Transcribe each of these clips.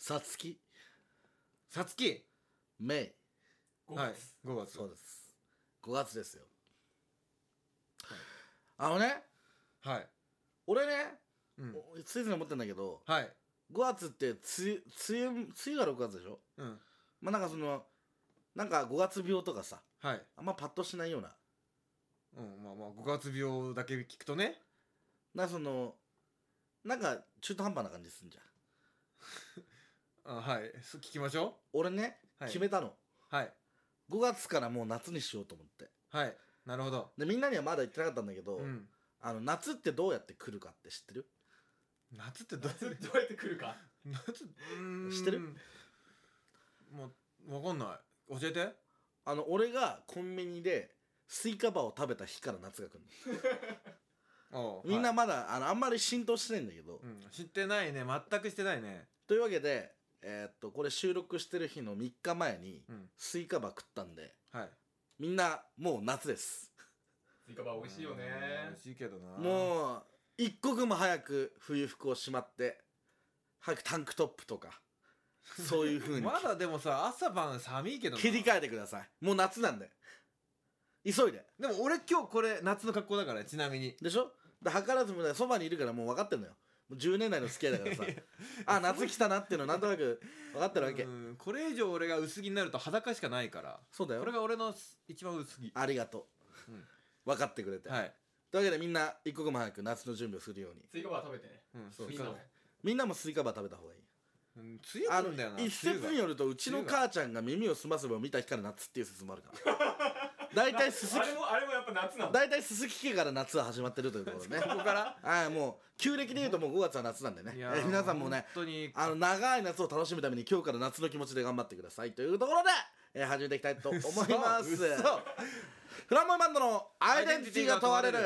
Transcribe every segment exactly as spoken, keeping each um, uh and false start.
さつき、 さつき、 めい、 ごがつ、 はい、ごがつ。 そうです。ごがつですよ。はい、あのね、 はい。 俺ね、 うん。 ついつい思ってんだけど、 はい。 ごがつって梅雨、梅雨、梅雨がろくがつでしょ。 うん。 まあなんかその、なんかごがつ病とかさ、 はい。 あんまパッとしないような。 うん、まあまあ、ごがつ病だけ聞くとね。 なんかその、なんか中途半端な感じすんじゃん。 あ、はい。す聞きましょ俺ね、 はい決めたの。 う。はい。 ごがつからもう夏にしようと思って。 はい。なるほど。 で、みんなにはまだ言ってなかったんだけど、 うん。 あの夏ってどうやって来るかって知ってる？ 夏ってどう夏どうやって来るか。 夏、うーん。 知ってる？ もう、わかんない。教えて。 あの俺がコンビニでスイカバーを食べた日から夏が来るの。 おうみんなはい。 まだあのあんまり浸透してないんだけど、 うん。知ってないね。全くしてないね。 というわけで、えーっとこれ収録してる日のみっかまえにうん。 スイカバー食ったんで、 はい。 みんなもう夏です。 スイカバー美味しいようん美ね味。しいけどな。 もう一刻も早く冬服をしまって早くタンクトップとかそういう風にまだでもさ、朝晩寒いけどな。 切り替えてください。もう夏なんで急いで。 でも俺今日これ夏の格好だから、ちなみに。 でしょ。で図らずもねそばにいるからもう分かってんのよ。もうじゅうねん来の付き合いだからさあ夏来たなっていうのなんとなく分かってるわけ。 うん。これ以上俺が薄着になると裸しかないから。 そうだよ。 これが俺の一番薄着。 ありがとう、 うん分かってくれて、 はい。 というわけでみんな一刻も早く夏の準備をするように。 スイカバー食べてね。 うん。 そうみんなも。 みんなもスイカバー食べた方がいい。 うん。梅雨あの来るんだよな。 一説によるとうちの梅雨が母ちゃんが耳をすませばを見た日から夏っていう説もあるから大体すすきあれもあれもやっぱ夏なの。 大体すすき家から夏は始まってるということでねここからはい、もう旧暦で言うともうごがつは夏なんでね、えいやーー皆さんもね本当にあの長い夏を楽しむために今日から夏の気持ちで頑張ってくださいというところで、えー始めていきたいと思います嘘嘘フランボイバンドのアイデンティティが問われる。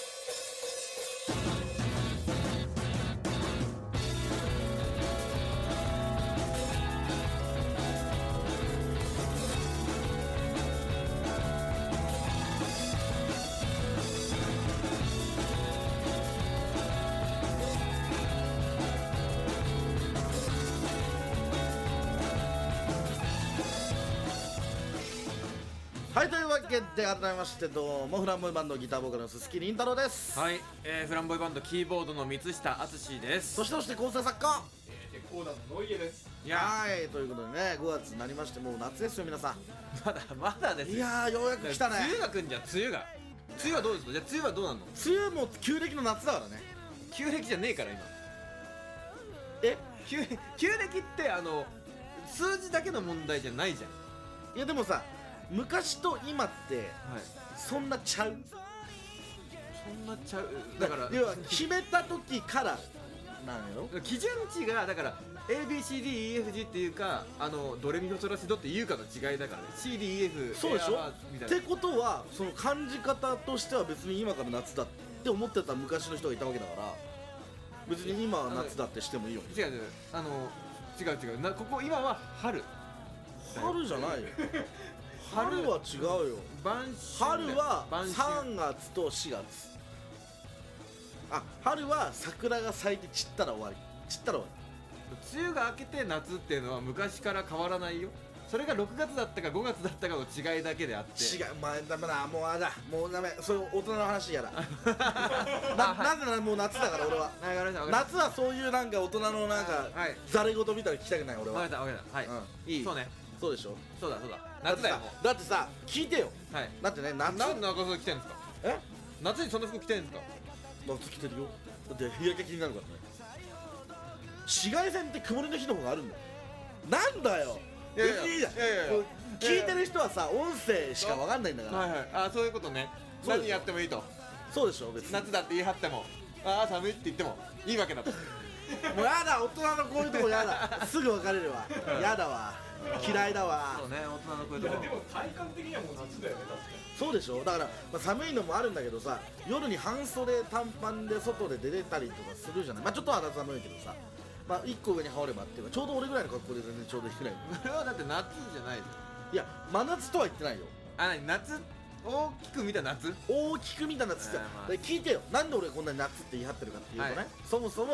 はい、というわけで改めましてどうもフランボイバンドギターボーカルの鈴木凛太郎です。 はい、えー、フランボイバンドキーボードの三下敦ですそしてそして構成作家、 えー、レコーダーのノイエです。 いやはいということでねごがつになりましてもう夏ですよ皆さーまだまだですん。いよ。 やーようやく来たね。 梅雨が来んじゃん。梅雨が梅雨はどうですか。じゃあ梅雨はどうなんの。 梅雨も旧暦の夏だからね。 旧暦じゃねえから今。 え旧旧暦ってあの数字だけの問題じゃないじゃん。 いやでもさ昔と今ってはい。 そんなちゃう。 そんなちゃうだから要は決めた時からなんよ。 基準値がだから エービーシーディーイーエフジー っていうかあのドレミファソラシドっていうかの違いだからね。 シーディーイーエフそうでしょ。 みたいな。 ってことはその感じ方としては別に今から夏だって思ってた昔の人がいたわけだから別に今は夏だってしてもいいよ。 違う違うあの違う違うなここ今は春春じゃないよ。春は違うよ。 晩春春は晩秋さんがつとしがつ。あ、春は桜が咲いて散ったら終わり。散ったら終わ梅雨が明けて夏っていうのは昔から変わらないよ。それがろくがつだったかごがつだったかの違いだけであってり。違う、まあダメだ、もうあれだ、もうダメ、そういう大人の話やだ。な、 はいなぜならもう夏だから俺は。 はいわかりましたわかりまし夏はそういうなんか大人のなんかはいざれ言みたいなの聞きたくない俺は。 たわかったわかったはい、 うん、いい。 そうねそうでしょ。 そうだそうだ夏だよもだってさ、聞いてよ。 うはいだってね、夏。 なんで中袖着てんですか。 え？ 夏にその服着てんですか。 夏着てるよ。だって日焼け気になるからね。紫外線って曇りの日の方があるんだよ。なんだよ。 いやいや別にいいじゃん。 いやいやいやこう聞いてる人はさ、音声しかわかんないんだから。 はいはいあそういうことね。 そうでしょ何やってもいいと。 そうでしょ別に。 夏だって言い張ってもああ寒いって言ってもいいわけだと。 もうやだ、大人のこういうとこやだ。すぐ別れるわ。やだわ。嫌いだわ。 そうね大人の声いとかやでも体感的にはもう夏だよね確かに。 そうでしょ。だから、まあ、寒いのもあるんだけどさ、夜に半袖短パンで外で出れたりとかするじゃない。まあちょっと肌寒いけどさ、まあいっこ上に羽織ればっていうかちょうど俺ぐらいの格好で全然ちょうどいいくらい。 それはだって夏じゃないよ。 いや真夏とは言ってないよ。 あ何夏大きく見た夏。 大きく見た夏って、 あーまあで聞いてよ。なんで俺こんなに夏って言い張ってるかっていうとね、 はいそもそも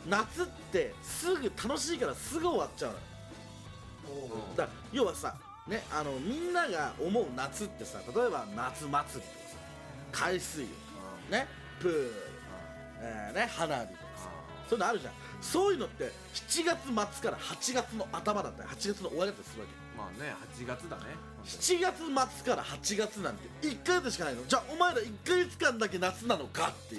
夏ってすぐ楽しいからすぐ終わっちゃうのよ。 うんだから要はさね、あのみんなが思う夏ってさ、例えば夏祭りとかさ、海水浴ね、プール、えーね、花火とかさ、そういうのあるじゃん。そういうのってしちがつ末からはちがつの頭だったりはちがつの終わりだったりするわけ。 まあねはちがつだねしちがつ末からはちがつなんていっかげつしかないの。じゃあお前らいっかげつかんだけ夏なのかっていう、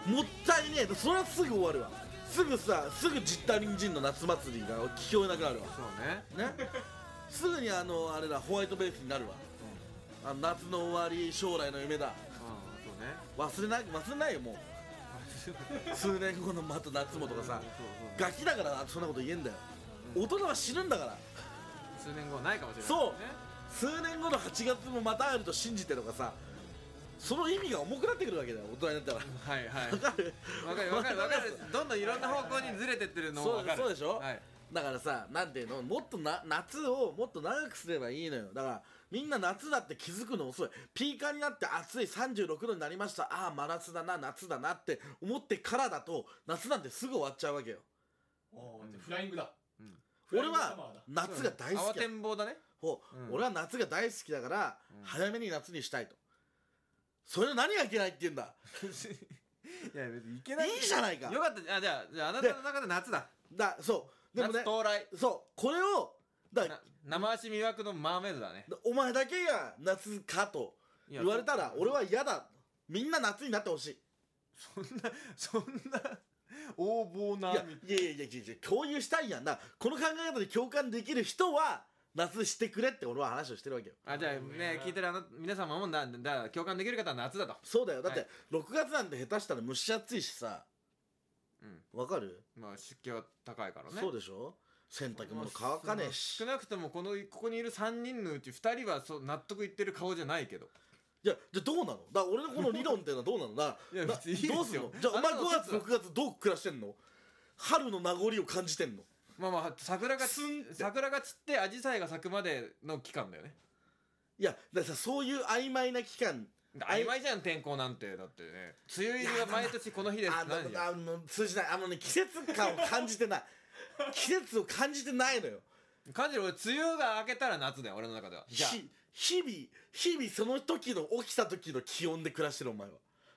もったいねえ。それはすぐ終わるわ。すぐさ、すぐジッタリンジンの夏祭りが聞こえなくなるわそうねね。すぐにあのあれだ、ホワイトベースになるわ。あの夏の終わり、将来の夢だ。 うんそうね忘れない、忘れないよもう。数年後のまた夏もとかさ、 そうそうガキだからそんなこと言えんだよ。 うん大人は死ぬんだから。 数年後ないかもしれないそうね数年後のはちがつもまた会えると信じてとかさ、その意味が重くなってくるわけだよ、大人になったら。 はいはいわかるわかるわかるわかるどんどんいろんな方向にずれてってるのもわかるそうそうでしょはいだからさ、なんていうの、もっとな夏をもっと長くすればいいのよ。だからみんな夏だって気づくの遅い。ピーカーになって暑いさんじゅうろくどになりました、ああ真夏だな、夏だなって思ってからだと夏なんてすぐ終わっちゃうわけよ。 おーじゃあフライングだ。 うんフライ俺はングサマーだ。 夏が大好慌きだ。 てんぼうだねほううん俺は夏が大好きだから、 うん早めに夏にしたいと。それの何がいけないって言うんだ。 いや別にいけないいいじゃないか。 よかったあじゃあじゃああなたの中で夏だだそうでもね夏到来そうこれをだな生足魅惑のマーメイドだねお前だけが夏かといや言われたら俺は嫌だ。みんな夏になってほしい。 そんなそんな横暴ないやいやいやいやいや共有したいやんな。この考え方で共感できる人は夏してくれって俺は話をしてるわけよ。 あじゃあね聞いてるあの皆様もだだ共感できる方は夏だとそうだよ。だって、 はいろくがつなんて下手したら蒸し暑いしさ、 うんわかる、 まあ湿気は高いからねそうでしょ。洗濯物乾かねえし。 少なくともこのここにいるさんにんのうちふたりはそう納得いってる顔じゃないけどいやじゃあどうなの。だから俺のこの理論っていうのはどうなのだいやな別にいいですよどうすんの。じゃあお前あなたのごがつろくがつどう暮らしてんの。春の名残を感じてんの。 まあまあ桜がスンって桜が散って紫陽花が咲くまでの期間だよねいやだからさ、そういう曖昧な期間曖昧じゃん天候なんてだってね梅雨入りは毎年この日ですあ何じゃんのあの通じない。あのね季節感を感じてない季節を感じてないのよ。 感じる俺梅雨が明けたら夏だよ俺の中ではじゃあひ日々日々その時の起きた時の気温で暮らしてるお前は。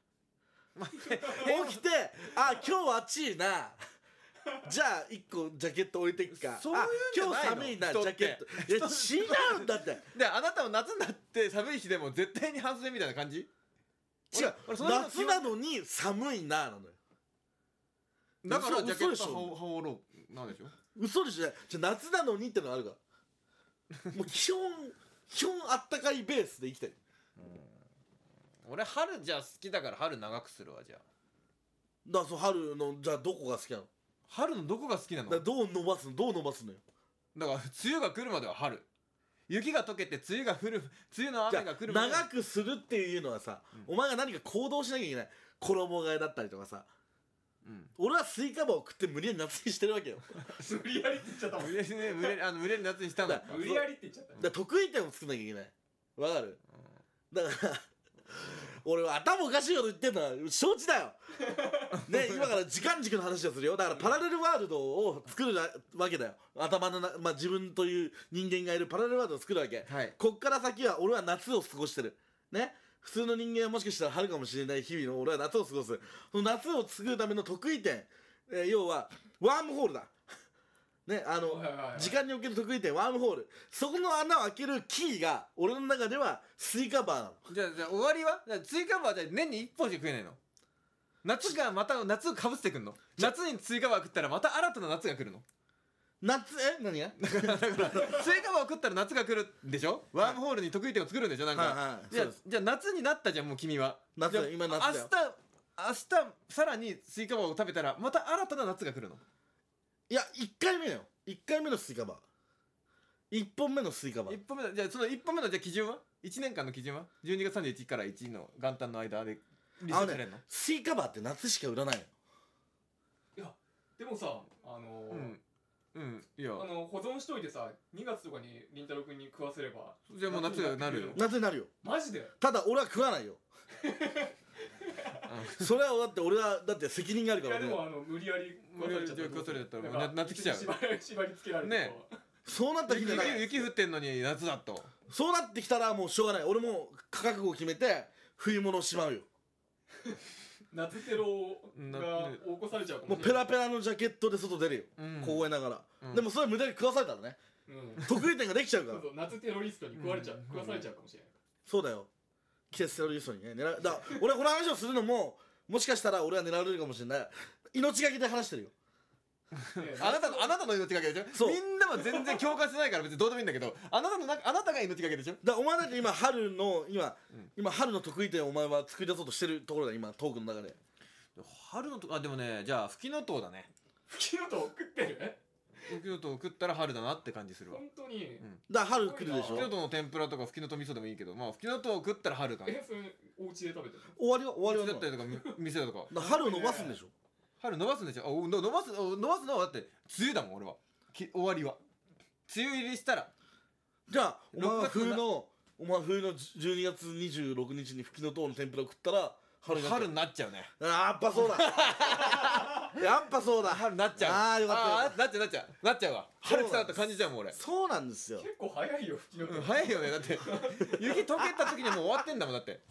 起きてあ今日暑いなじゃあいっこジャケット置いてっか。 そういうんじゃないのあ今日寒いなジ人ってャケット。いや違うんだって。 であなたも夏になって寒い日でも絶対に半袖みたいな感じ違う俺俺その日の夏なのに寒いななのよ。 だから嘘ジャケット嘘でしょ羽織羽織ろうなんでしょ嘘でしょ。じゃあ夏なのにってのがあるからもう基本基本あったかいベースで生きてる。 俺春じゃあ好きだから春長くするわじゃあだからその春のじゃあどこが好きなの。 春のどこが好きなのだかだからどう伸ばすのどう伸ばすのよ。 ら梅雨が来るまでは春雪が溶けて梅雨が降る梅雨のじゃあ雨が来るまで長くするっていうのはさ、お前が何か行動しなきゃいけない。衣替えだったりとかさ、 うん俺はスイカバを食って無理やり夏にしてるわけよ。 無理やりって言っちゃったもん。 無理やりね無理やりあの無理やり夏にしたんだだ無理やりって言っちゃっただから得意点を作んなきゃいけない。わかる。だから俺は頭おかしいこと言ってんのは承知だよね。今から時間軸の話をするよ。だからパラレルワールドを作るわけだよ。頭のな、まあ、自分という人間がいるパラレルワールドを作るわけ、 はいこっから先は俺は夏を過ごしてるね。普通の人間はもしかしたら春かもしれない日々の俺は夏を過ごす。その夏を作るための得意点、えー要はワームホールだね。あのはいはいはい時間における得意点ワームホール。そこの穴を開けるキーが俺の中ではスイカバーなの。 じゃあじゃあ終わりはじゃあ追加バーじゃあ年にいっぽんしか食えないの夏がまた夏をかぶってくんの夏に追加バー食ったらまた新たな夏が来るの夏え何が追加バーを食ったら夏が来るんでしょワームホールに得意点を作るんでしょなんか、 はいはいじゃあそうですじゃあ夏になったじゃんもう君は夏だじゃあ今夏だよ明日明日さらにスイカバーを食べたらまた新たな夏が来るのいやいっかいめだよ。いっかいめのスイカバーいっぽんめのスイカバー一本目のじゃあその一本目のじゃあ基準はいちねんかんの基準はじゅうにがつさんじゅういちにちからいちの元旦の間でリセあのねットされるのスイカバーって夏しか売らないの。 いやでもさあのーうんうんいやあの保存しといてさにがつとかにりんたろうくんに食わせればじゃあもう夏になるよ夏になるよ。 マジでただ俺は食わないよ。 それはだって俺はだって責任があるいやでからね。 もあの無理やり無理やり食わされちゃったらもうな夏来ちゃう縛り縛り付けられてねそうなった雪日が雪雪降ってんのに夏だとそうなってきたらもうしょうがない。俺も覚悟を決めて冬物をしまうよ。 夏テロが起こされちゃうかもしれないもうペラペラのジャケットで外出るよ、 うん凍えながら、 うんでもそれ無駄に食わされたらねうん得意点ができちゃうからそうそう夏テロリストに食われちゃう、 うん食わされちゃうかもしれないそうだよ。季節テロリストにね狙うだから俺はこの話をするのももしかしたら俺は狙われるかもしれない。命がけで話してるよ。 ねあなたのあなたの命がけでしょそうみんなは全然共感してないから別にどうでもいいんだけどあなたのなあなたが命がけでしょだからお前だって今春の今、 うん今春の得意点をお前は作り出そうとしてるところだ今トークの中で。 春のとあでもねじゃあフキノトウだね吹きのとを食ってるフキノトウ食ったら春だなって感じするわ本当に、 だから春来るでしょ。 フキノトウの天ぷらとかフキノトウ味噌でもいいけどまあフキノトウを食ったら春かなえそれお家で食べてる終わりは終わりはだったりとかみ店だとかだから春を伸ばすんでしょ。 春伸ばすんでしょあおの伸ばすお伸ばすのはだって梅雨だもん俺はき終わりは梅雨入りしたらじゃあお前はろくがつ冬のお前は冬のじゅうにがつにじゅうろくにちにフキノトウの天ぷらを食ったら春になっちゃう春になっちゃうねあーやっぱそうだやっぱそうだ春になっちゃうあーよかったよかっあーなっちゃうなっちゃうなっちゃうわ春来たって感じちゃうもん俺たそうなんですよ。 結構早いよ吹きのと、 うん早いよねだって雪溶けた時にもう終わってんだもんだって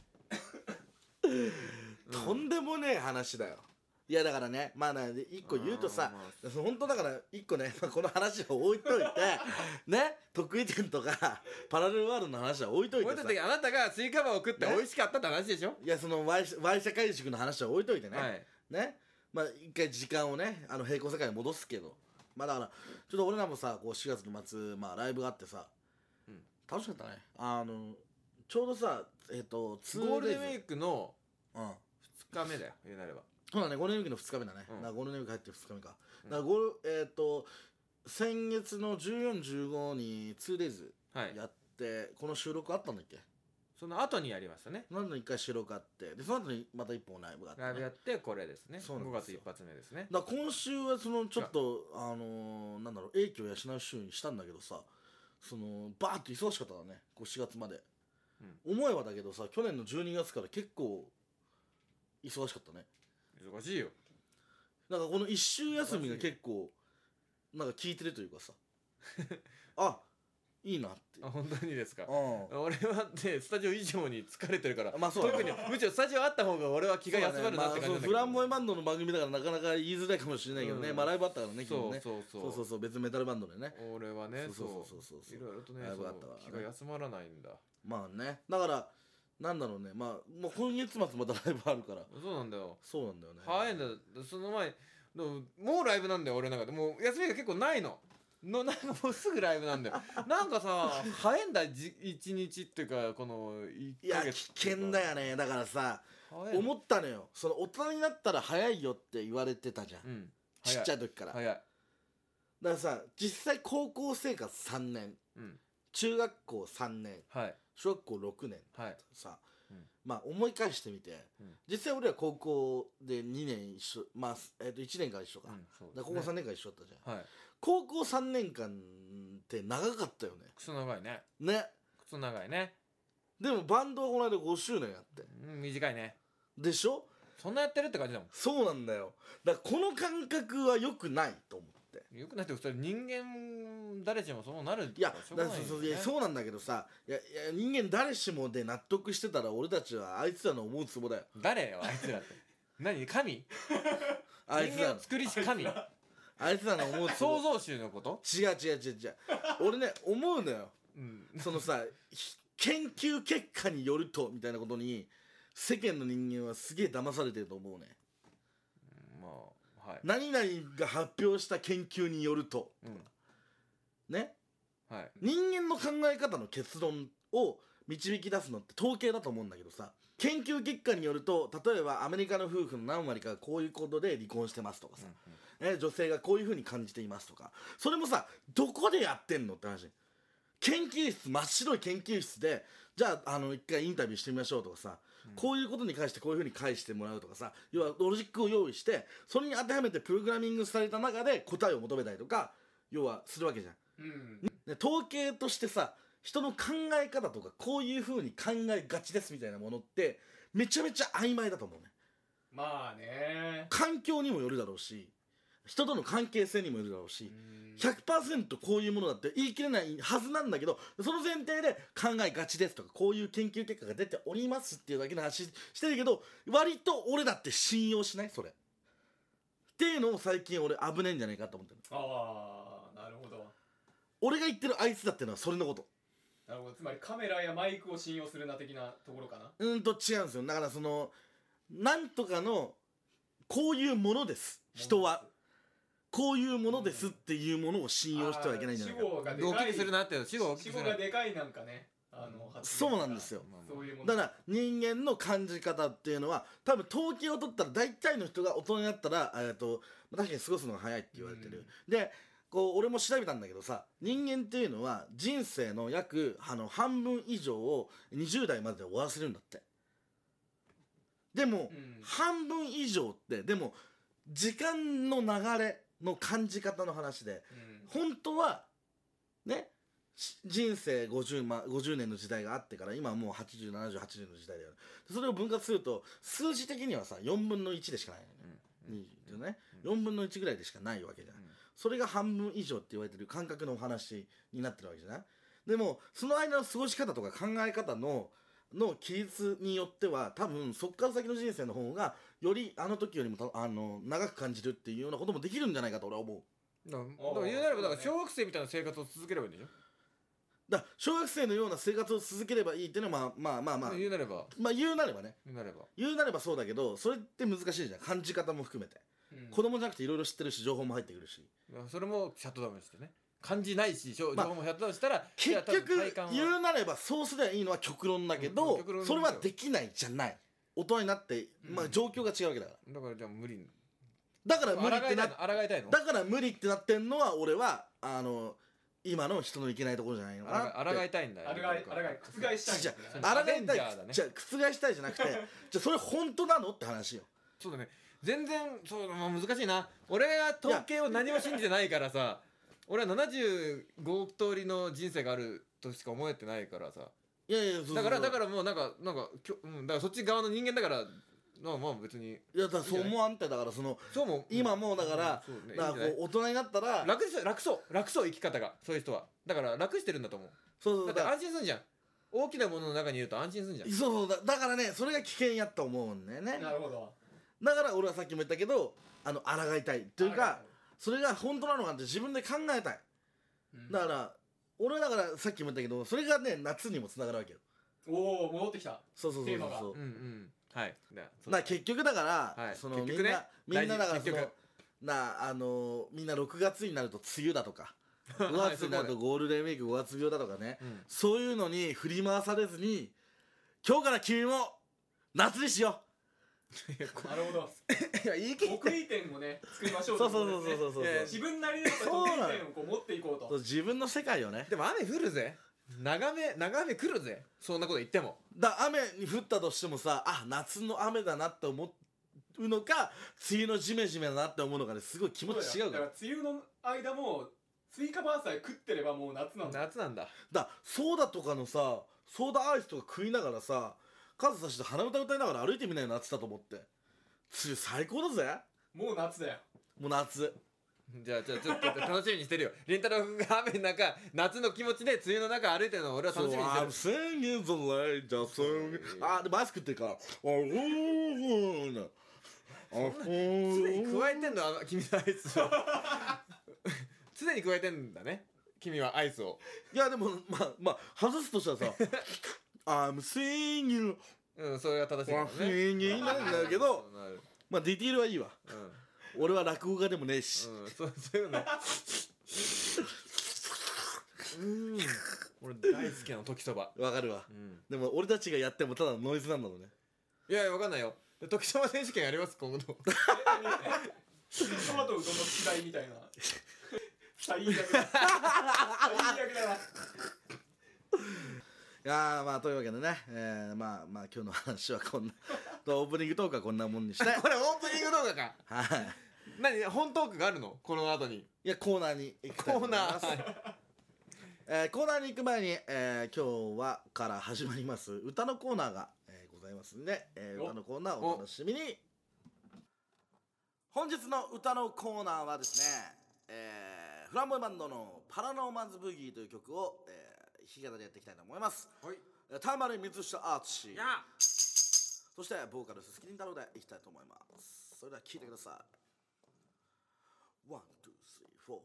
とんでもねえ話だよ。いやだからねまあね一個言うとさあ本当だから一個ね、まあこの話を置いといてね得意点とかパラレルワールドの話は置いといてさ置いといてあなたがスイカバーを食ってね美味しかったって話でしょいやその Y, y 社会塾の話は置いといてね、 はいねまあ一回時間をねあの平行世界に戻すけどまあだからちょっと俺らもさこうしがつの末まあライブがあってさ、 うん楽しかったね。あのちょうどさえっ、とツゴールデンウィーークのうんふつかめだよ言うなればそうだねゴールデンウィークのふつかめだね、 うんだからゴールデンウィーク入ってふつかめか、 うんだからゴールえっ、と先月のじゅうよん、じゅうごに ツーデイズはいやって、この収録あったんだっけ。 その後にやりましたねその後にいっかい収録あってでその後にまたいっぽんライブがあって、ね、 ライブやってこれですねそうなん 5 ですよ月一発目ですねだから今週はそのちょっとあのー、なんだろう英気を養う週にしたんだけどさそのバーッと忙しかったからねこうしがつまで、思えばだけどさ去年のじゅうにがつから結構忙しかったね。 忙しいよなんかこの一週休みが結構なんか効いてるというかさあいいなってあ本当にですかう俺はねスタジオ以上に疲れてるからんまあそうだ特にむしろスタジオあった方が俺は気が休まるなって感じなんだけど、 そうだねまあ、そうフランボイバンドの番組だからなかなか言いづらいかもしれないけどね、 うんまあライブあったからね昨日ねそうそうそうそうそうそう別メタルバンドでね俺はねそうそそううそうそうそういろいろとねライブそうあったからね気が休まらないんだまあねだからなんだろうねまあもう今月末またライブあるからそうなんだよそうなんだよね早いんだよその前でももうライブなんだよ俺の中でもう休みが結構ないののなんかもうすぐライブなんだよなんかさ早いんだじ一日っていうかこのいっいやかげつ危険だよねだからさ早いの思ったのよその大人になったら早いよって言われてたじゃん、 うんちっちゃいい時からだか早いらさ実際高校生活さんねんうん中学校さんねんはい小学校ろくねんはいさ、 うんまあ思い返してみて、 うん実際俺ら高校でにねん一緒まあ、えー、といちねんから一緒か、 うんそうだから高校さんねん間一緒だったじゃん、 はい高校さんねんかんって長かったよねクソ長いねねクソ長いねでもバンドはこの間ごしゅうねんやってうん短いねでしょそんなやってるって感じだもそうなんだよだからこの感覚は良くないと思ってんよくなって普通に人間誰しもそうなるいやしょうがだからそうそういやないよねそうなんだけどさいやいや人間誰しもで納得してたら俺たちはあいつらの思うつぼだよ誰よあいつらって何神あいつらの人間を作りし神あいつらの思うつぼ創造主のこと違う違う違う違う俺ね思うのようんそのさひ研究結果によるとみたいなことに世間の人間はすげえ騙されてると思うねまあはい何々が発表した研究によるとうんねはい人間の考え方の結論を導き出すのって統計だと思うんだけどさ研究結果によると例えばアメリカの夫婦の何割かがこういうことで離婚してますとかさ、ね、女性がこういう風に感じていますとかそれもさどこでやってんのって話研究室真っ白い研究室でじゃああの一回インタビューしてみましょうとかさ、うん、こういうことに関してこういう風に返してもらうとかさ要はロジックを用意してそれに当てはめてプログラミングされた中で答えを求めたりとか要はするわけじゃん、うん、統計としてさ人の考え方とかこういう風に考えがちですみたいなものってめちゃめちゃ曖昧だと思うねまあね環境にもよるだろうし、人との関係性にもよるだろうし、 うんひゃくパーセント こういうものだって言い切れないはずなんだけど、その前提で考えがちですとか、こういう研究結果が出ておりますっていうだけの話してるけど、割と俺だって信用しないそれっていうのを最近俺危ねえんじゃないかと思ってる。 ああなるほど俺が言ってるあいつだってのはそれのこと。 なるほど、つまりカメラやマイクを信用するな的なところかな。 うーんと違うんですよ。だからそのなんとかのこういうものです、人はこういうものですっていうものを信用してはいけないんじゃないか。 主語がで動かい機にするなって主語を大き主くするな語がでかいなんかね、あの発そう言がなんですよ。 そういうものだから人間の感じ方っていうのは多分統計を取ったら大体の人が大人になったらえっと確かに過ごすのが早いって言われてる、でこう俺も調べたんだけどさ、人間っていうのは人生の約あの半分以上をにじゅう代までで終わらせるんだって。でも、 うん半分以上ってでも時間の流れの感じ方の話で、 うん本当はねし人生ごじゅう、ま、ごじゅうねんの時代があってから今はもうはちじゅう、ななじゅう、はちじゅうの時代だよね。それを分割すると数字的にはさよんぶんのいちでしかないよね、うんねよんぶんのいちぐらいでしかないわけじゃん、 うんそれが半分以上って言われてる感覚のお話になってるわけじゃない。でもその間の過ごし方とか考え方のの記述によっては多分そっから先の人生の方がよりあの時よりもたあの長く感じるっていうようなこともできるんじゃないかと俺は思う。 だからだから言うなればだから小学生みたいな生活を続ければいいんでしょ。 だから小学生のような生活を続ければいいっていうのはまあまあまあまあ言うなればまあ言うなればね言うなれば言うなればそうだけど、それって難しいじゃん、感じ方も含めて。 うん子供じゃなくていろいろ知ってるし情報も入ってくるし、 それもシャットダウンしてね、感じないし情まあ報もシャットダウンしたら結いや多分局体感は言うなればそうすればいいのは極論だけうんど、 極論それはできないじゃない。大人になって、まあ、 うん状況が違うわけだから、 だからじゃあ無理だから無理ってな抗いたいのだから無理ってなってんのは俺はあの今の人のいけないところじゃないのかなって。 抗いたいんだよあれがあれが覆したいんじゃですねあ抗いたいアベンジャーだねじゃあ覆したいじゃなくてじゃあそれ本当なのって話よ。 そうだね、全然そう、まあ、難しいな。俺は統計を何も信じてないからさ、俺はななじゅうご通りの人生があるとしか思えてないからさ、 いやいやそうそうだからだからもうなんかなんかきょ、うん、だからそっち側の人間だからまあまあ別にいやだからそう思わんって。だからそのそうも今もうだから、 うんそうねだからこう大人になったら楽です楽そう楽そう生き方がそういう人はだから楽してるんだと思う。だってそうそうだ安心すんじゃん。大きなものの中にいると安心すんじゃん。 そうそうだだからねそれが危険やと思うんだよね。 なるほど。 だから俺はさっきも言ったけどあの抗いたいというかそれが本当なのかって自分で考えたい。 うんだから俺はだからさっきも言ったけどそれがね夏にもつながるわけよ。 おお戻ってきた。 そうそうそうそうテーマがそううんうんはい。だそうだから結局だから、 はいその結局ねみんなみんなだからその大事結局なあのみんなろくがつになると梅雨だとかごがつになるとゴールデンウィークごがつ病だとかね、 うんそういうのに振り回されずに今日から君も夏にしよなるほど。 いやいいけ得意点をね作りましょう。 うそうそうそうそうそうそういやいや自分なりの得意点をこう持っていこうと。 そう自分の世界をね。 でも雨降るぜ。長め長雨来るぜ。そんなこと言っても。 だ雨に降ったとしてもさあ夏の雨だなって思うのか梅雨のジメジメだなって思うのかですごい気持ち違うから。 だから梅雨の間もスイカバーさえ食ってればもう夏なんだ。 夏なんだ。 だソーダとかのさソーダアイスとか食いながらさ傘さして鼻歌歌いながら歩いてみないよ夏だと思って梅雨最高だぜもう夏だよ。 もう夏。 じゃあじゃあちょっと楽しみにしてるよ。りんたろーが雨の中夏の気持ちで梅雨の中歩いてるのを俺は楽しみにしてる。 I'm singing the light just singing あでもアイス食ってるからあおーなあお常にー加えてんのあの君のアイスを常に加えてんだね君はアイスを。 いやでもまあまあ外すとしたらさI'm singing うんそれが正しいわからね。 singing なんだけどなるまあディティールはいいわうん俺は落語家でもねえしうん、そうそういうの。うん、俺大好きなの時そば。 わかるわうん。 でも俺たちがやってもただのノイズなんだろうねいやいやわかんないよ。時そば選手権やります今度。 トマトうどんの違いみたいな。最悪だ。最悪だな。 いやーまあというわけでね、えー、まあまあ今日の話はこんなオープニングトークはこんなもんにしてこれオープニング動画か。 はい何本トークがあるのこの後に。 いやコーナーに行きたいとコーナ思いますー。 えーコーナーに行く前に、えー今日はから始まります歌のコーナーが、えーございますんで、えーお歌のコーナーをお楽しみに。 本日の歌のコーナーはですね、えー、フランボイバンドのパラノーマンズブギーという曲を、えー、弾き語りやっていきたいと思います。 はい。 田丸光下アーツシー、 やそしてボーカル鈴木凛太郎でいきたいと思います。それでは聴いてください。ワン、ツー、スリー、フォ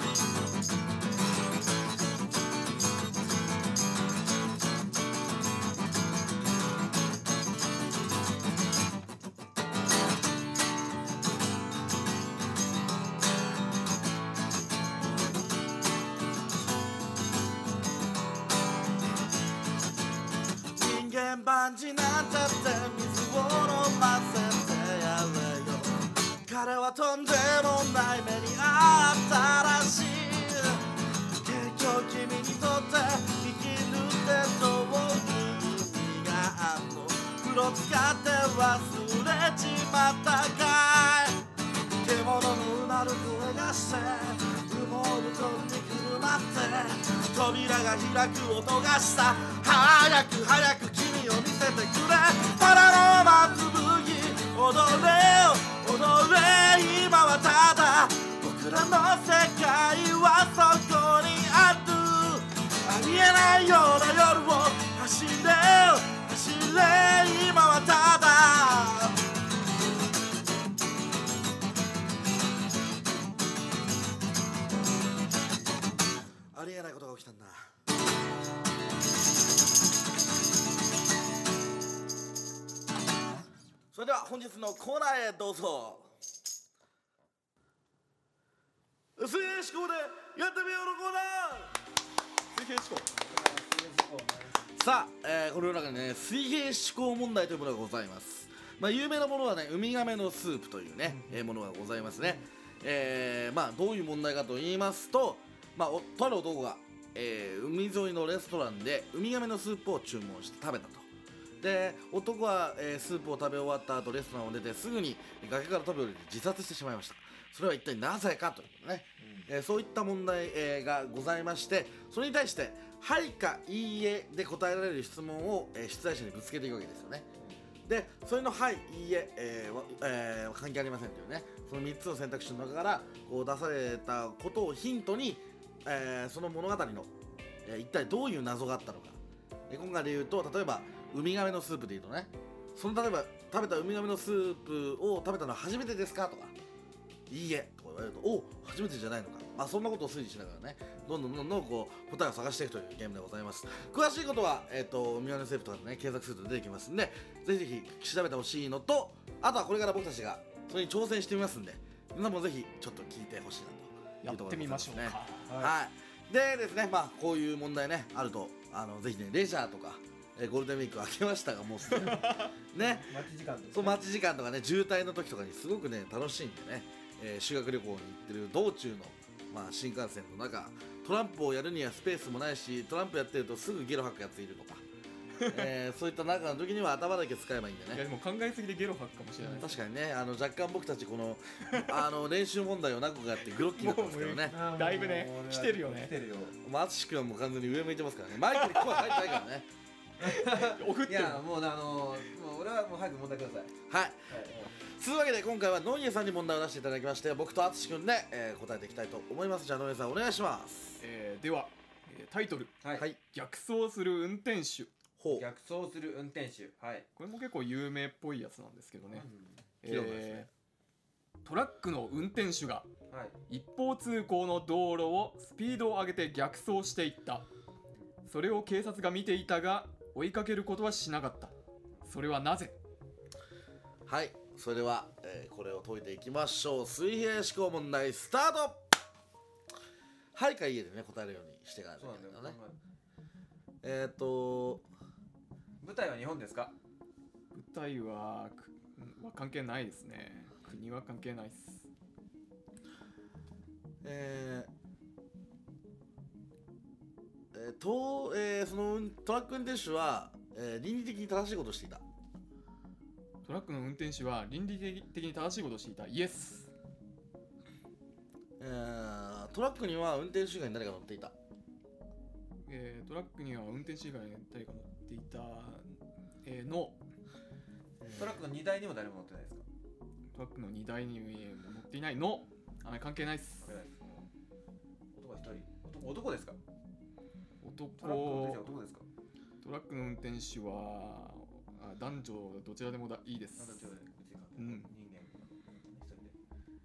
ー。人間万事なんたって水を飲ませてやれよ。彼はとんでもない目にあったらしい。結局君にとって生きるってどういう意味があんの。風呂使って忘れちまったかい。獣のうなる声がして羽毛布団にくるまって扉が開く音がした。早く早く君を見せてくれ。パラノーマンズブギー踊れよ踊れ。今はただ僕らの世界はそこにある。ありえないような夜を走れよ走れ。今はただありえないことが起きたんだ。それでは本日のコーナーへどうぞ。水平思考でやってみようのコーナー。水平思考。さあ、えー、この世の中にね水平思考問題というものがございます。まあ有名なものはねウミガメのスープというね、えー、ものがございますね。えー、まあどういう問題かと言いますと、まあとある男が、えー、海沿いのレストランでウミガメのスープを注文して食べたと。で男は、えー、スープを食べ終わった後レストランを出てすぐに崖から飛び降りて自殺してしまいました。それは一体なぜかというね、うんえー、そういった問題、えー、がございまして、それに対してはいかいいえで答えられる質問を、えー、出題者にぶつけていくわけですよね。でそれのはいいいええーえー、関係ありませんというね、そのみっつの選択肢の中からこう出されたことをヒントに、えー、その物語の、えー、一体どういう謎があったのか。で今回で言うと例えばウミガメのスープで言うとね、その例えば食べたウミガメのスープを食べたのは初めてですかとか、いいえとか言われると、お初めてじゃないのか、まあそんなことを推理しながらね、どんどんどんどんこう答えを探していくというゲームでございます。詳しいことはえっ、ー、とウミガメのスープとかでね検索すると出てきますんで、ぜひぜひ調べてほしいのと、あとはこれから僕たちがそれに挑戦してみますんで、皆さんもぜひちょっと聞いてほしいなというところでございますね。 やってみましょうか。 はい、はい、でですね、まあこういう問題ねあると、あのぜひねレジャーとかえー、ゴールデンウィーク明けましたがもうすでにね待ち時間とか、ね、 そう待ち時間とかね渋滞の時とかにすごくね楽しいんでね、えー、修学旅行に行ってる道中の、まあ、新幹線の中、トランプをやるにはスペースもないし、トランプやってるとすぐゲロ吐くやついるとか、えー、そういった中の時には頭だけ使えばいいんでね。 いやでも考えすぎてゲロ吐くかもしれない。 確かにね、あの若干僕たちこのあの練習問題を何個かやってグロッキーになってますけどねだいぶね来てるよね。 来てるよ。 淳君はもう完全に上向いてますからね。マイクに声入ってないからね送ってる。 いやもうあのもう俺はもう早く問題ください。 はい、 はいというわけで今回はノイエさんに問題を出していただきまして、僕と淳君で、えー、答えていきたいと思います。じゃあノイエさんお願いします。 えー、では、えータイトル、 はい、 はい、 逆走する運転手。 ほう、 逆走する運転手。はい。 これも結構有名っぽいやつなんですけどね、 聞いたことないですね。 えートラックの運転手がはい。 一方通行の道路をスピードを上げて逆走していった。それを警察が見ていたが追いかけることはしなかった。それはなぜ？ はい、それでは、えーこれを解いていきましょう。水平思考問題スタート。はいかいいえでね答えるようにしていかないとそういけなんだよないからね。えっ、ー、と舞台は日本ですか？ 舞台はくは関係ないですね。国は関係ないです。 えーえーとえーその運トラック運転手は、えー倫理的に正しいことをしていた。 トラックの運転手は倫理的に正しいことをしていた。イエス。 えートラックには運転手以外に誰が乗っていた。 えートラックには運転手以外に誰か乗っていた。えー、ノトラックの荷台にも誰も乗ってないですか？ トトラックの荷台にも乗っていないのあ関係ないっす。 関係ないです。男は一人。男男ですか？ 男トラックの運転手は男ですか？ トラックの運転手はあ男女どちらでもだいいです。 男女でうん。 人間一人で。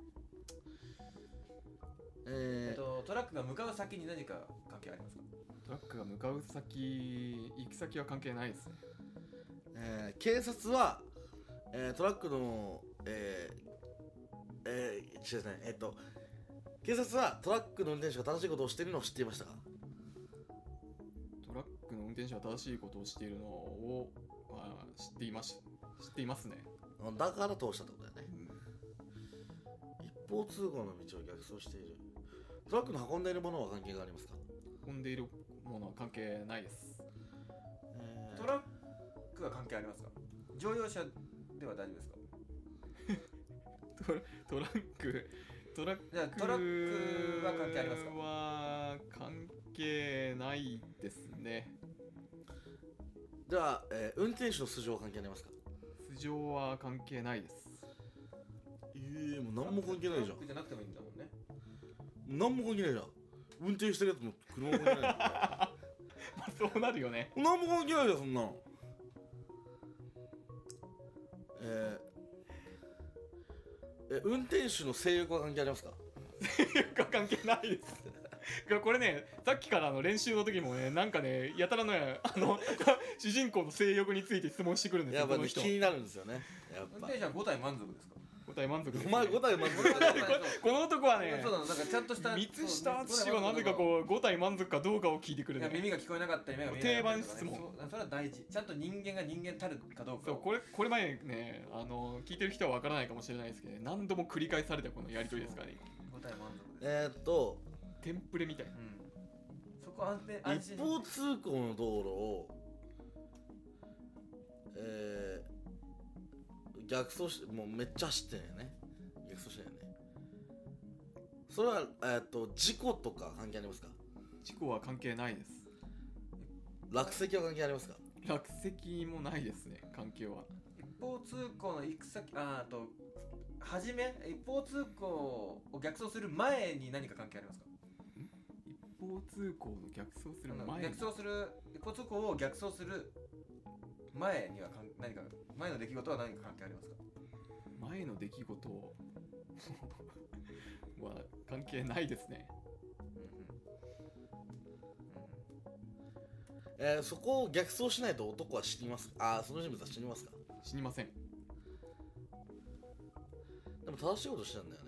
えー、 えっとトラックが向かう先に何か関係ありますか？ トラックが向かう先行き先は関係ないですね。 えー、警察は、えー、トラックのえー、えー、違うねえっと警察はトラックの運転手が正しいことをしているのを知っていましたか？ トラックの運転手は正しいことをしているのを、まあ、知っています知っていますね。 だから通したってことだよね、 うん、 一方通行の道を逆走している。トラックの運んでいるものは関係がありますか？ 運んでいるものは関係ないです。 えー、トラックは関係ありますか？乗用車では大丈夫ですか？ トラトラックトラックじゃあトラックは関係ありますか？ は関係ないですね。 では、えー、運転手の素性は関係ありますか？ 素性は関係ないです。 ええー、もう何も関係ないじゃん。 トラックじゃなくてもいいんだもんね。 何も関係ないじゃん。運転してるやつも車も関係ないじゃん。まあそうなるよね。 何も関係ないじゃんそんなの。えー、え運転手の性欲は関係ありますか？ 性欲は関係ないです。これね、さっきからの練習の時もね、なんかね、やたらね、あの主人公の性欲について質問してくるんですよ。 やっぱ、ね、気になるんですよね。やっぱ運転手はご体満足ですか？ ご体満足です、ね。 お前ご体満足だね。 この男はね、 そうだ、なんかちゃんとした三下敦はなぜかこうご体満足かどうかを聞いてくるね。 いや耳が聞こえなかったり目が見え定番質問。 そ, それは大事。ちゃんと人間が人間たるかどうか。 そうこれこれ前ね、あの聞いてる人はわからないかもしれないですけど、ね、何度も繰り返されたこのやり取りですからね。 ご体満足です。 えー、っとテンプレみたいな。うん、 そこ安定安心。 一方通行の道路を、えー、逆走してもうめっちゃ走ってんよね。逆走してんよね。それは、えー、っと事故とか関係ありますか？ 事故は関係ないです。 落石は関係ありますか？ 落石もないですね。関係は。 一方通行の行く先、あと初め一方通行を逆走する前に何か関係ありますか？ 一方通行の逆走する前に逆走する一方通行を逆走する前には何か前の出来事は何か関係ありますか？ 前の出来事は関係ないですね。 えー、そこを逆走しないと男は死にますか？ああ、その人物は死にますか？ 死にません。 でも正しいことしてたんだよね。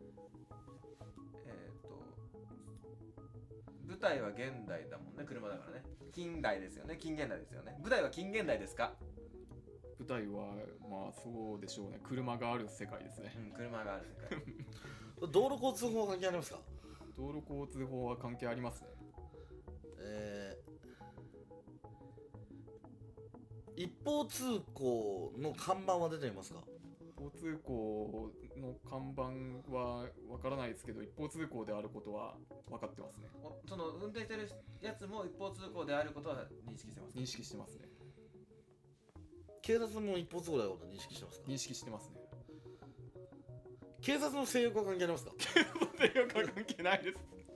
えっ、ー、と舞台は現代だもんね。車だからね。近代ですよね。近現代ですよね。舞台は近現代ですか？ 舞台はまあそうでしょうね。車がある世界ですね。 うん、車がある世界。 道路交通法は関係ありますか？ 道路交通法は関係ありますね。 えー、一方通行の看板は出ていますか？ 一方通行の看板はわからないですけど、一方通行であることは分かってますね。 その運転してるやつも一方通行であることは認識してますか？ 認識してますね。 警察も一方通行であることは認識してますか？ 認識してますね。 警察の性欲は関係ありますか？ 警察の性欲は関係ないです。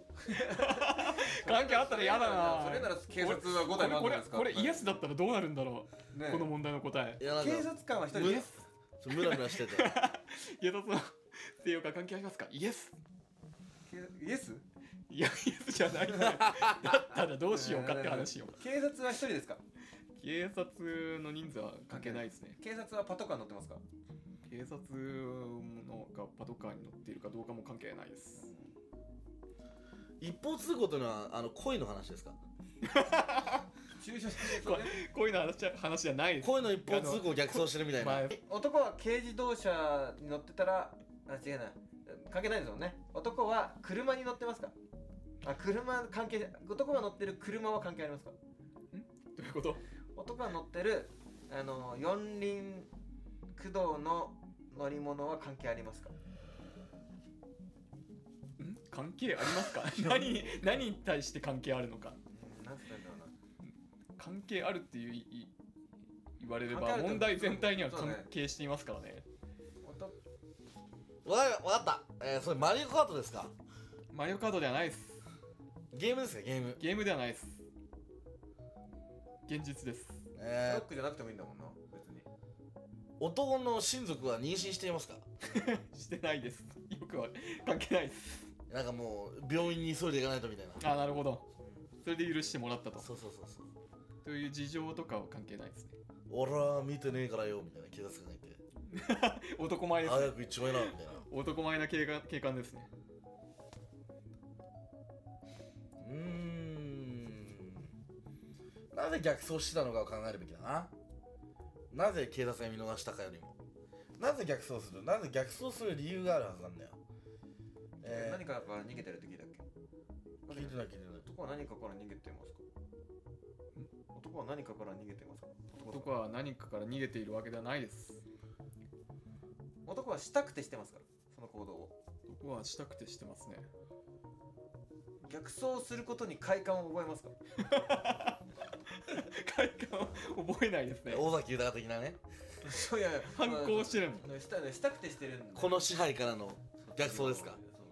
関係あったら嫌だな。 それなら警察はご体満足ですか？ これこれイエスだったらどうなるんだろう、ね、この問題の答え。 警察官は一人イエス。 ムラムラしてて警察の性欲は関係ありますか？イエス。 イエス？ いやイエスじゃないんだよ。だったらどうしようかって話よ。 警察は一人ですか？ 警察の人数は関係ないですね。 警察はパトカー乗ってますか？ 警察のがパトカーに乗っているかどうかも関係ないです。 一方通行というのはあの恋の話ですか？ 駐車恋の話話じゃないです。 恋の一方通行逆走してるみたいな、まあ、 男は軽自動車に乗ってたらあ違うな関係ないですもんね。男は車に乗ってますか？あ車関係男が乗ってる車は関係ありますか？んどういうこと？ 男が乗ってるあの四輪駆動の乗り物は関係ありますか？ ん関係ありますか？何に何に対して関係あるのか。 なんつったんだろうな。 関係あるっていう言われれば問題全体には関係していますからね。 わかわかった、えー、それマリオカートですか？ マリオカートではないです。 ゲームですか？ゲーム。 ゲームではないです。現実です。 トえーラックじゃなくてもいいんだもんな別に。 男の親族は妊娠していますか？ してないです。よくは関係ないです。 なんかもう病院に急いでいかないとみたいな。 あ、なるほど。それで許してもらったと。 そうそうそうそう。 という事情とかは関係ないですね。 俺は見てねえからよみたいな警察がいて、 男前ですね。 早く一枚なみたいな。 男前な警官警官ですね。 うーん、なぜ逆走してたのかを考えるべきだな。なぜ警察が見逃したかよりも、なぜ逆走する、なぜ逆走する理由があるはずなんだよ。えー、 何かから逃げてるって聞いたっけ？ 聞いてない聞いてない。 男は何かから逃げてますか？男は何かから逃げてますか？ 男は何かから逃げているわけではないです。 男はしたくてしてますから、その行動を。 男はしたくてしてますね。 逆走することに快感を覚えますか？ 快感を覚えないですね。 尾崎豊的なね、 そういやいや、 反抗してるの。 したしたくてしてるんだ。 この支配からの逆走ですか？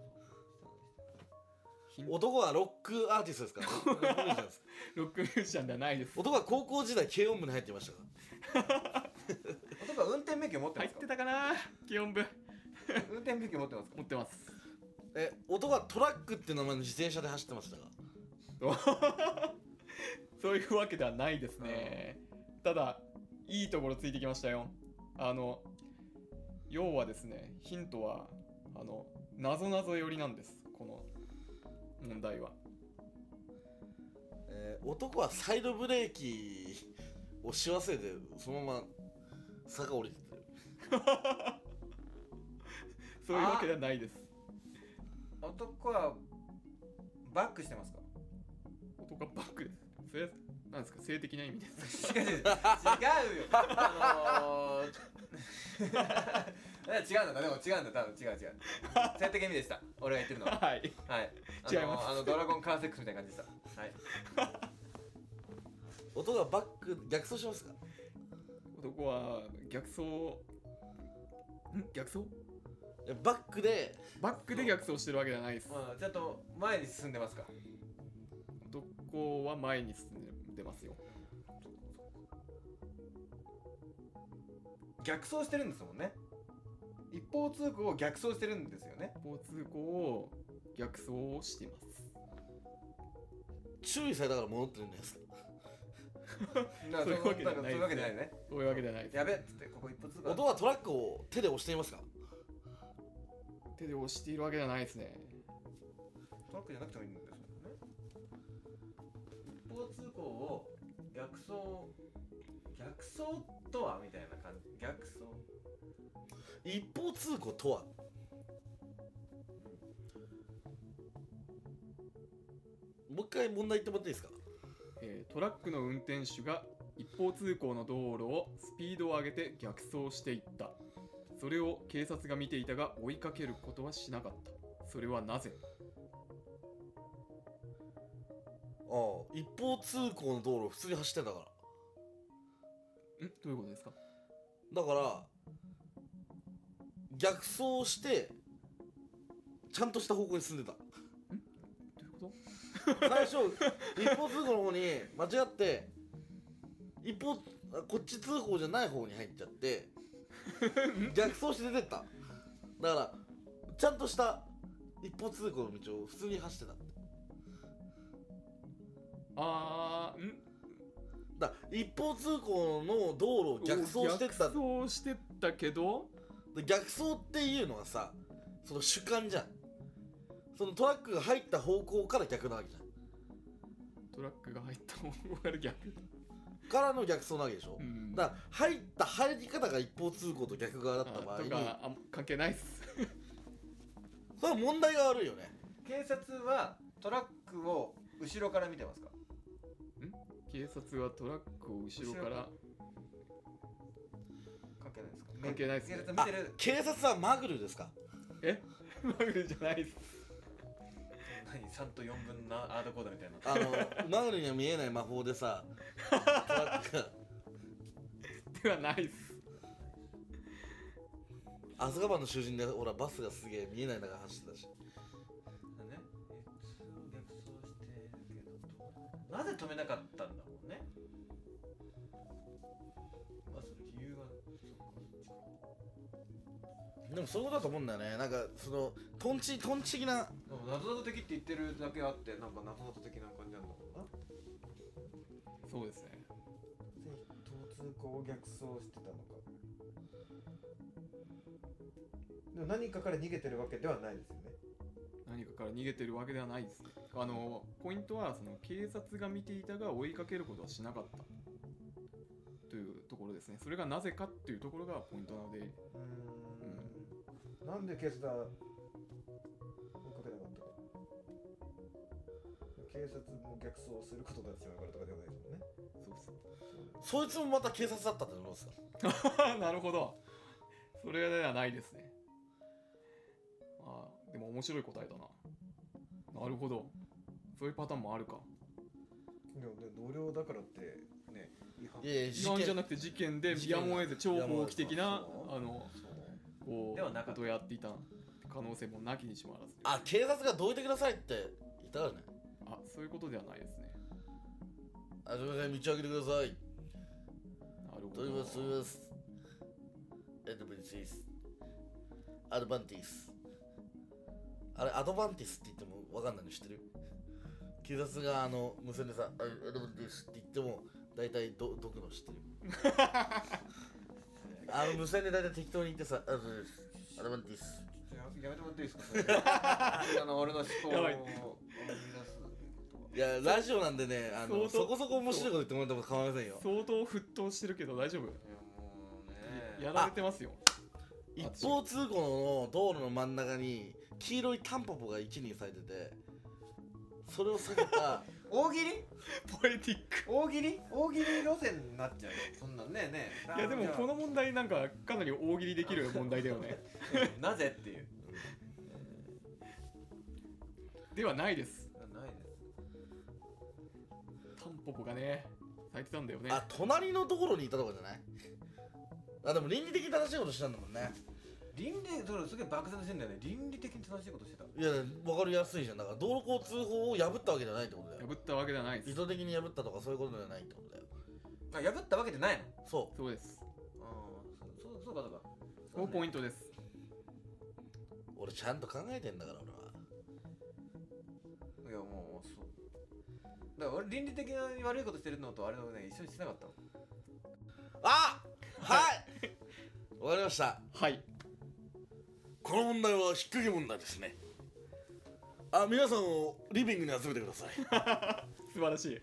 ヒン男はロックアーティストですか？ロックミュージシャンですか？ ロックミュージシャンではないです。 男は高校時代軽音部に入っていましたか？ 男は運転免許持ってま入っすか？ てたかな、気温部。 運転免許持ってますか？ 持ってます。 え、男はトラックって名前の自転車で走ってましたか？ そういうわけではないですね。ただいいところついてきましたよ。あの要はですね、ヒントはあの謎々寄りなんです、この問題は。 えー、男はサイドブレーキをし忘れてそのまま坂降りててる。 そういうわけではないです。 男はバックしてますか？ 男はバックです。それなんですか、性的な意味です違う違う違うよ。あのー、違うんだ、でも違うんだ、多分違う違う。性的な意味でした。俺が言ってるのは。 はい。 はい。あの違いますあのドラゴンカーセックスみたいな感じでした。はい。 男はバック逆走しますか？ 男は逆走、ん逆走いやバックでバックで逆走してるわけじゃないです。 まあ、ちゃんと前に進んでますか？ 男は前に進んでますよ。 逆走してるんですもんね。一方通行を逆走してるんですよね。 一方通行を逆走をしています。 注意されたから戻ってるんじゃないですか？ だからそういうわけではないですねそういうわけじゃないね。 そういうわけではないです。 やべっつってここ一方通行。 男はトラックを手で押していますか？ 手で押しているわけではないですね。 トラックじゃなくてもいいんですよね。一方通行を逆走逆走とはみたいな感じ。逆走一方通行とは、もう一回問題言ってもらっていいですか？ えートラックの運転手が一方通行の道路をスピードを上げて逆走していった。それを警察が見ていたが追いかけることはしなかった。それはなぜ？ ああ、一方通行の道路を普通に走ってんだかんどういうことですか？ ら。だから逆走してちゃんとした方向に進んでた。 どういうこと最初一方通行の方に間違って一方こっち通行じゃない方に入っちゃって逆走して出てった。だからちゃんとした一方通行の道を普通に走ってた。 あーんだから一方通行の道路を逆走してった。 逆走してったけどで逆走っていうのはさ、その主観じゃん。そのトラックが入った方向から逆なわけじゃん。 トラックが入った方向から逆からの逆走なわけでしょ、 うん、 だから入った入り方が一方通行と逆側だった場合にとかあ関係ないっすそれは問題が悪いよね。 警察はトラックを後ろから見てますか？ ん警察はトラックを後ろから関係ないですか？ 関係ないっすね。 警察見てる。 警察はマグルですか？ えマグルじゃないっす。 何さんとよんぶんなアードコードみたいな。 あのマグルには見えない魔法でさトラックがではないっす。 アズカバンの囚人でほらバスがすげえ見えない中走ってたし。 ね、X を逆走してるけどなぜ止めなかったんだもんね。まあその理由がでもそういうことだと思うんだよね。なんかそのトンチトンチ的な謎々的って言ってるだけあってなんか謎々的な感じなんだろうな。 そうですね。 通行逆走してたのか。でも何かから逃げてるわけではないですよね。 何かから逃げてるわけではないですね。あのポイントはその警察が見ていたが追いかけることはしなかったというところですね。それがなぜかっていうところがポイントなので、 うーん、うん、なんで警察は追いかけなかったか。警察も逆走することが必要だからとかではないですもんね。 そうそいつもまた警察だったってどうですか。 そうなるほど。それではないですね。ああ、でも面白い答えだな。なるほど。そういうパターンもあるか。 でもね、同僚だからってね、違反いやいや違反じゃなくて事件でやむを得ず超法規的なそうあのそうこうではなかったことをやっていた可能性もなきにしもあらず。 あ、警察がどいてくださいって言ったからね。 あ、そういうことではないですね。 あ、すみません、道を開けてください。 なるほ取ります、取りど。 ます。エドブリシス。アドバンティス。あれ、アドバンティスって言っても分かんないの知ってる？警察があの無線でさ、アドバンティスって言っても大体どどくの知ってる？あの無線で大体適当に言ってさ、アドバンティス。アドバンティス。 やめてもらっていいですかそれあの俺の思考をやばい生み出すいや、ラジオなんでね、あの相当そこそこ面白いこと言ってもらっても構いませんよ。 相当沸騰してるけど大丈夫？ いやもうねやられてますよ。 一方通行の道路の真ん中に黄色いタンポポが一輪咲いてて、それを避けた大喜利ポエティック。 大喜利大喜利路線になっちゃうよそんなんねえねえいやでもこの問題なんかかなり大喜利できる問題だよね。 なぜっていうではないです。 ないですタンポポがね咲いてたんだよね。 あ、隣のところにいたとこじゃない？あ、でも倫理的に正しいことしたんだもんね。 倫理それすげえ漠然としてんだよね倫理的に正しいことしてたいや、分かりやすいじゃん。だから道路交通法を破ったわけじゃないってことだよ。 破ったわけではないです。 意図的に破ったとかそういうことじゃないってことだよ。 あ破ったわけじゃないのそそうです。 ああそうそうかそうかごポイントです。 う。俺ちゃんと考えてんだから俺は。 いやもうそうだから俺倫理的に悪いことしてるのとあれのね一緒にしてなかったのあ、はいわかりました。 はい。 この問題は引っ掛け問題ですね。あ、皆さんをリビングに集めてください。 素晴らしい。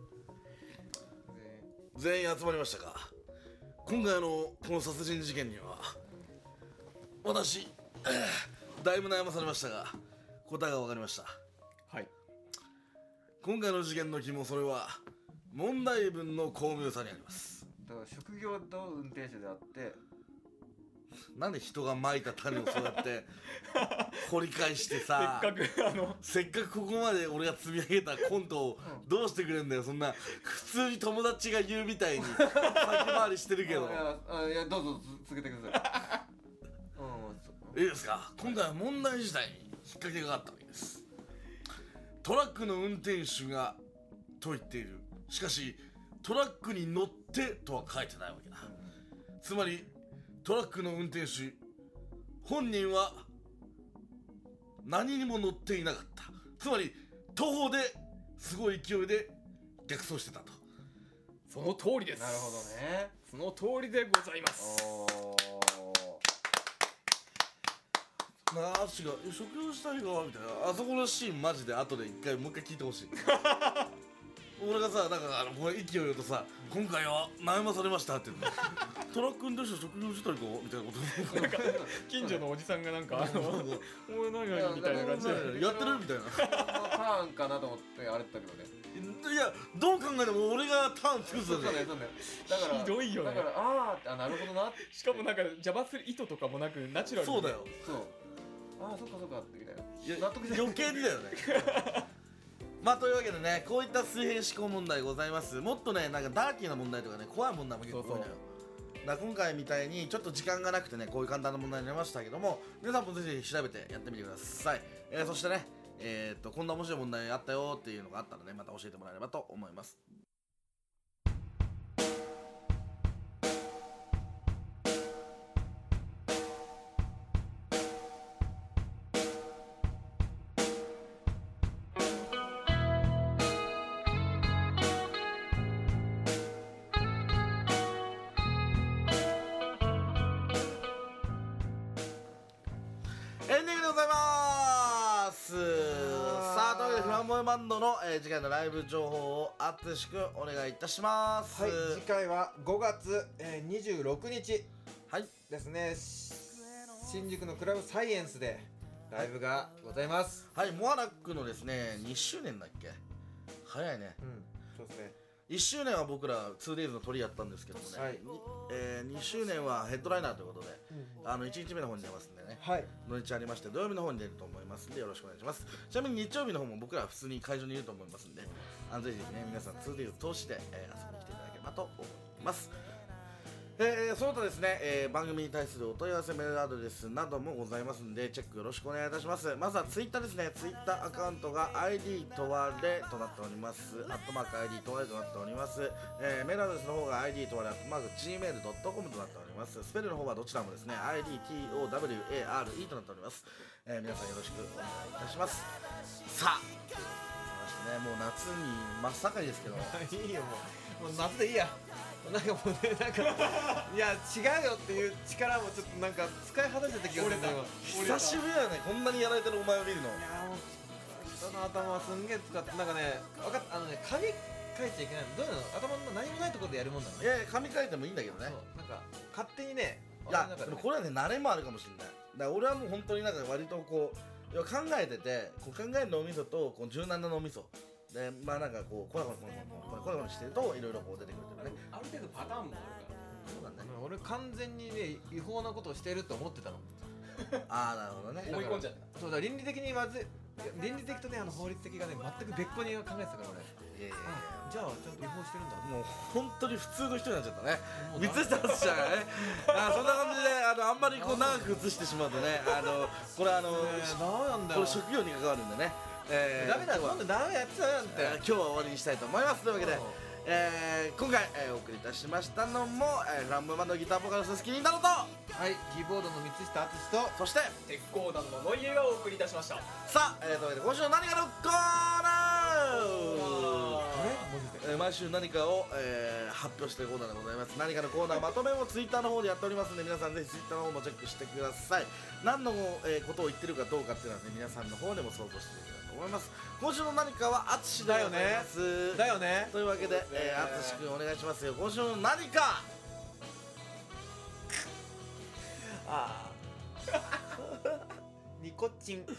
全員集まりましたか。今回のこの殺人事件には私だいぶ悩まされましたが答えが分かりました。 はい。 今回の事件の肝、それは問題文の巧妙さにあります。 だから職業と運転手であってなんで人がまいた種をそうやって掘り返してさ、 せっかくあのせっかくここまで俺が積み上げたコントをどうしてくれんだよ。そんな普通に友達が言うみたいに先回りしてるけど。 いやあいやどうぞ続けてくださいうんいいですか。今回は問題自体に引っ掛けがあったわけです。トラックの運転手がと言っている。しかしトラックに乗ってとは書いてないわけだ。つまりトラックの運転手本人は何にも乗っていなかった。つまり徒歩ですごい勢いで逆走してたと。 その通りです。 なるほどねその通りでございます。 おなあ、足が「え食用したいか?」みたいな、あそこのシーンマジで後で一回もう一回聞いてほしい。俺がさ、なんかあのこれ勢いよとさ「今回は悩まされました」って言うのトラック運転手食用したいかみたいなことなんか近所のおじさんがなんかあの「お前何々」みたいな感じでやってるみたいな。 ターンかなと思ってあれだったけどねいや、どう考えても俺がターン作ってそうたじゃん。 だよそうだよだからひどいよねだからあーってあなるほどなってしかもなんか邪魔する意図とかもなくナチュラルにそうだよ。 そうああそっかそっかってみたいないや納得した余計にだよね。まあというわけでね、こういった水平思考問題ございます。もっとね、なんかダーティーな問題とかね、怖い問題も結構多いのよ。 だから今回みたいにちょっと時間がなくてね、こういう簡単な問題になりましたけども、皆さんもぜひ調べてやってみてください。えー、そしてね、えー、っとこんな面白い問題あったよっていうのがあったらね、また教えてもらえればと思います。エンディングでございます。さあ、というわけでフランボイバンドの、えー、次回のライブ情報をあつしくんお願いいたします。 はい、次回はごがつ、えー、にじゅうろくにちはいですね。新宿のクラブサイエンスでライブがございます。 はい、モアナックのですねにしゅうねんだっけ、早いね。 うん、そうですね。 いっしゅうねんは僕ら ツーデイズ の鳥やったんですけどもね、 はい、 にえー、にしゅうねんはヘッドライナーということで、 うん、 あのいちにちめの方に出ますんでね、 はい、 土日ありまして土曜日の方に出ると思いますんでよろしくお願いします。ちなみに日曜日の方も僕らは普通に会場にいると思いますんで、あのぜひぜひね皆さん ツーデイズ 通して、えー、遊びに来ていただければと思います。えー、その他ですね、えー、番組に対するお問い合わせメールアドレスなどもございますのでチェックよろしくお願いいたします。まずはツイッターですね。ツイッターアカウントが アイディー とわれとなっております。アットマーク アイディー とわれとなっております。えー、メールアドレスの方が アイディー とわれアットマーク ジーメールドットコム となっております。スペルの方はどちらもですね アイディー ティー オー ダブリュー エー アール イー となっております。えー、皆さんよろしくお願いいたします。さあということでね、もう夏に真っ盛りですけどいいよもう、もう夏でいいや。なんかもうね、なんかいや違うよっていう力もちょっとなんか使い果たした気がするんだよ。 久しぶりだね、こんなにやられてるお前を見るの。 いやもう人の頭はすんげえ使ってなんかね、分かっあのね紙書いちゃいけないの。どういうの頭の何もないところでやるもんなの。 いやいや紙書いてもいいんだけどね。 そうなんか勝手にね。 いやでもこれはね慣れもあるかもしれない。だから俺はもう本当になんか割とこう考えてて、こう考える脳みそとこう柔軟な脳みそで、まあなんかこうコラコラコラコラコラコラしてるといろいろこう出てくるというかね。 ある程度パターンもあるから。 そうなんだね。 俺完全にね違法なことをしてると思ってたの。 ああなるほどね。 思い込んじゃった。 そうだ、倫理的にまずい、倫理的とねあの法律的がね全く別個に考えてたから俺。 いやいやいや、 じゃあちゃんと違法してるんだ。 もう本当に普通の人になっちゃったね。 もう三つ下ちゃんね。あそんな感じであのあんまりこう長く映してしまうとね、あのこれあのえー、ダメなんだよ。 これ職業に関わるんでね。えー、 ダメだ、今度ダメやってたよって。 今日は終わりにしたいと思います。というわけで、えー、今回、えー、お送りいたしましたのも、えー、フランボイバンドギターボーカル鈴木凛太郎と、 はい、キーボードの三下敦と、 そして鉄鋼団のノイエがお送りいたしました。 さあ、えー、というわけで今週の何かのコーナー、えー、毎週何かを、えー、発表しているコーナーでございます。何かのコーナーまとめもツイッターの方でやっておりますので、皆さんぜひツイッターの方もチェックしてください。何の、えー、ことを言ってるかどうかっていうのはね、皆さんの方でも想像していただければと思います。今週の何かは淳でございます。 だよね。 というわけで、えー、淳くんお願いしますよ。今週の何か。 ああ。ニコチン。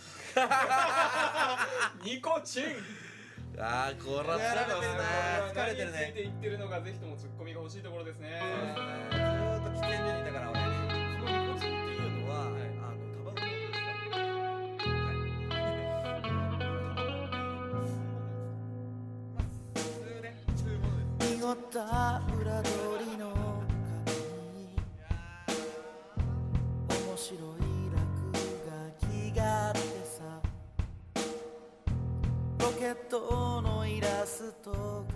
ニコチン。 ああ、これは疲れてますね。 疲れてるね。 ついていってるのがぜひともツッコミが欲しいところですね。 ずーっと喫煙所にいたから俺。 そのニコチンっていうのは、はい、あのタバコのことですか。濁った裏通りの壁に面白い落書きがあってさ、ロケットのイラスト